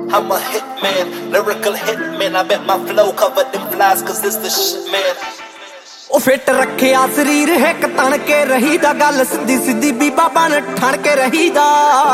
I'm a hitman, lyrical hitman. I bet my flow covered in flies, cause it's the shit, man. ਉਹ fit ਰੱਖਿਆ ਸਰੀਰ ਹਿੱਕ ਤਣ ਕੇ ਰਹੀਦਾ, ਗੱਲ ਸਿੱਧੀ ਸਿੱਧੀ ਬੀਬਾ ਬਣ ਠਣ ਕੇ ਰਹੀਦਾ।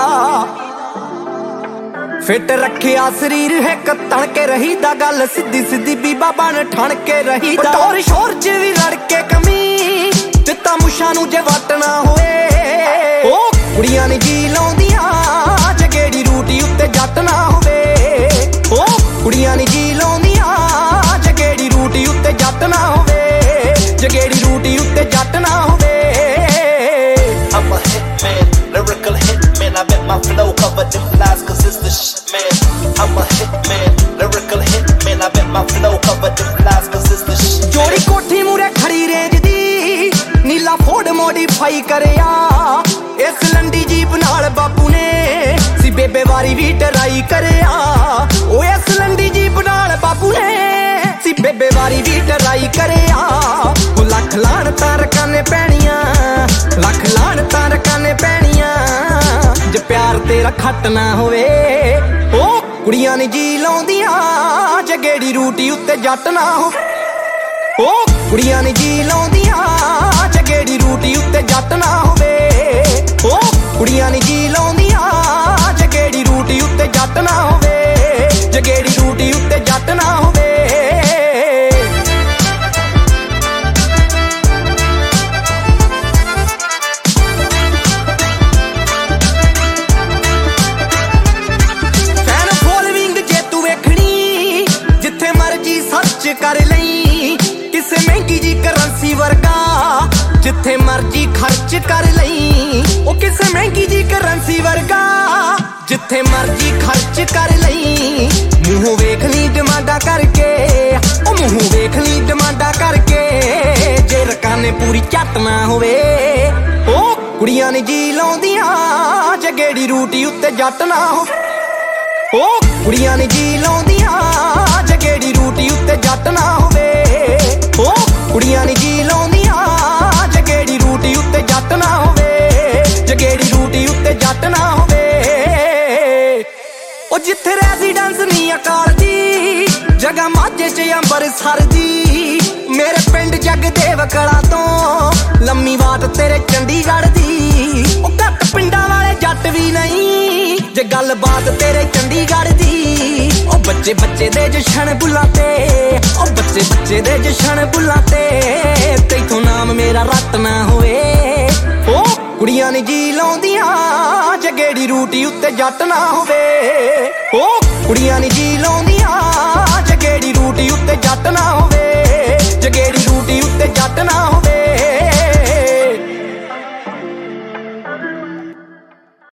ਫਿੱਟ ਰੱਖਿਆ ਸਰੀਰ ਹਿੱਕ ਤਣ ਕੇ ਰਹੀਦਾ, ਗੱਲ ਸਿੱਧੀ ਸਿੱਧੀ ਬੀਬਾ ਬਣ ਠਣ ਕੇ ਰਹੀਦਾ। ਟੋਰ ਸ਼ੋਰ ਚ ਵੀ ਲੜ ਕੇ ਕਮੀ, ਚਿੱਟਾ ਮੁੱਛਾਂ ਨੂੰ ਜੇ ਵੱਟ ਨਾ ਹੋਵੇ। ਉਹ ਕੁੜੀਆਂ ਨੀ ਜੀ ਲਾਉਂਦੀਆਂ ਜਗੇੜੀ ਰੂਟੀ ਉੱਤੇ ਜੱਟ ਨਾ ਹੋਵੇ। ਉਹ ਕੁੜੀਆਂ ਨੀ ਜੀ ਲਾਉਂਦੀਆਂ ਜਗੇੜੀ ਰੂਟੀ ਉੱਤੇ ਜੱਟ ਨਾ ਹੋਵੇ। ਜਗੇੜੀ ਰੂਟੀ ਉੱਤੇ ਜੱਟ ਨਾ ਹੋਵੇ। I'm a hitman, lyrical hitman. I bet my flow covered in flies, cause it's the shit, man. I'm a hitman, lyrical hitman. I bet my flow covered in flies, cause it's the shit, man. ਜੋੜੀ ਕੋਠੀ ਮੂਰੇ ਖੜੀ range ਦੀ, ਨੀਲਾ Ford modify ਕਰਿਆ। ਇਸ ਲੰਡੀ jeep ਨਾਲ ਬਾਪੂ ਨੇ ਸੀ ਬੇਬੇ ਵਾਰੀ ਵੀ ਟਰਾਈ ਕਰਿਆ। ਉਹ ਇਸ ਲੰਡੀ ਜੀਪ ਨਾਲ ਬਾਪੂ ਨੇ ਸੀ ਬੇਬੇ ਵਾਰੀ ਵੀ ਟਰਾਈ ਕਰਿਆ। ਉਹ ਲੱਖ ਲਾਣ ਤਾਂ ਰਕਾਨੇ ਪੈਣੀਆਂ, ਲੱਖ ਲਾਣ ਤਾਂ ਰਕਾਨੇ ਪੈਣੀਆਂ, ਜੇ ਪਿਆਰ ਤੇਰਾ ਖੱਟ ਨਾ ਹੋਵੇ। ਉਹ ਕੁੜੀਆਂ ਨੀ ਜੀ ਲਾਉਂਦੀਆਂ ਜਗੇੜੀ ਰੂਟੀ ਉੱਤੇ ਜੱਟ ਨਾ ਹੋਵੇ। ਉਹ ਕੁੜੀਆਂ ਨੀ ਜੀ ਲਾਉਂਦੀਆਂ ਜਗੇੜੀ ਰੂਟੀ ਉੱਤੇ ਜੱਟ ਨਾ ਹੋਵੇ। ਉਹ ਕੁੜੀਆਂ ਨੀ ਜੀ ਲਾਉਂਦੀਆਂ ਜਗੇੜੀ ਰੂਟੀ ਉੱਤੇ ਜੱਟ ਨਾ ਹੋਵੇ। ਜਗੇੜੀ ਰੂਟੀ ਉੱਤੇ ਜੱਟ ਨਾ ਹੋਵੇ। ਫੈਨ ਫੋਲੋਇੰਗ ਜੇ ਤੂੰ ਵੇਖਣੀ, ਜਿੱਥੇ ਮਰਜੀ ਸਰਚ ਕਰ ਲਈ। ਕਿਸੇ ਮਹਿੰਗੀ ਜੀ ਕਰੰਸੀ ਵਰਗਾ ਜਿੱਥੇ ਮਰਜੀ ਖਰਚ ਕਰ ਲਈ। ਉਹ ਕਿਸੇ ਮਹਿੰਗੀ ਜੀ ਕਰੰਸੀ ਵਰਗਾ ਜਿੱਥੇ ਮਰਜੀ ਖਰਚ ਕਰ ਲਈ। ਮੂੰਹੋਂ ਵੇਖ ਲਈ ਡਿਮਾਂਡਾ ਕਰਕੇ, ਉਹ ਮੂੰਹੋਂ ਵੇਖ ਲਈ ਡਿਮਾਂਡਾ ਕਰਕੇ, ਜੇ ਰਕਾਨੇ ਪੂਰੀ ਝੱਟ ਨਾ ਹੋਵੇ। ਉਹ ਕੁੜੀਆਂ ਨੀ ਜੀ ਲਾਉਂਦੀਆਂ ਜਗੇੜੀ ਰੂਟੀ ਉੱਤੇ ਜੱਟ ਨਾ ਹੋਵੇ। ਉਹ ਕੁੜੀਆਂ ਨੀ ਜੀ ਲਾਉਂਦੀਆਂ ਜਗੇੜੀ ਰੂਟੀ ਉੱਤੇ ਜੱਟ ਨਾ ਹੋਵੇ। ਉਹ ਕੁੜੀਆਂ ਨੀ ਜੀ ਲਾਉਂਦੀਆਂ ਜਗੇੜੀ ਰੂਟੀ ਉੱਤੇ ਜੱਟ ਨਾ ਹੋਵੇ। ਜਗੇੜੀ ਰੂਟੀ ਉੱਤੇ ਜੱਟ ਨਾ ਹੋਵੇ। ਉਹ ਜਿੱਥੇ ਰੈਜ਼ੀਡੈਂਸ ਨੀ ਅਕਾਲ ਦੀ, ਜਗ੍ਹਾ ਮਾਝੇ ਚ ਅੰਬਰਸਰ ਦੀ। ਮੇਰੇ ਪਿੰਡ ਜਗਦੇਵ ਕਲਾਂ ਤੋਂ ਲੰਮੀ ਬਾਤ ਤੇਰੇ ਚੰਡੀਗੜ੍ਹ ਦੀ। ਉਹ ਘੱਟ ਪਿੰਡਾਂ ਵਾਲੇ ਜੱਟ ਵੀ ਨਹੀਂ ਜੇ ਗੱਲਬਾਤ ਤੇਰੇ ਚੰਡੀਗੜ੍ਹ ਦੀ। ਉਹ ਬੱਚੇ ਬੱਚੇ ਦੇ ਜਸ਼ਨ ਬੁੱਲਾਂ ਤੇ, ਉਹ ਬੱਚੇ ਬੱਚੇ ਦੇ ਜਸ਼ਨ ਬੁੱਲਾਂ ਤੇ, ਤੈਥੋਂ ਨਾਮ ਮੇਰਾ ਰੱਤ ਨਾ ਹੋਵੇ। ਉਹ ਕੁੜੀਆਂ ਨੀ ਜੀ ਲਾਉਂਦੀਆਂ ਜਗੇੜੀ ਰੂਟੀ ਉੱਤੇ ਜੱਟ ਨਾ ਹੋਵੇ। ਉਹ ਕੁੜੀਆਂ ਨੀ ਜੀ ਲਾਉਂਦੀਆਂ